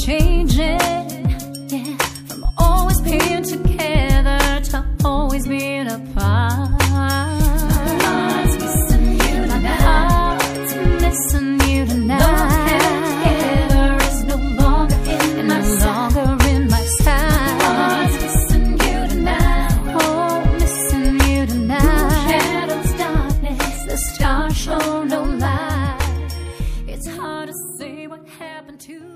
changing, yeah, from always being together to always being apart. My heart's missing you tonight. My heart's missing you tonight. Those hands together is no longer in my sight. No longer in my sight. My heart's missing you tonight. Oh, missing you tonight. Shadows, darkness, the stars show no light. It's hard to say what happened to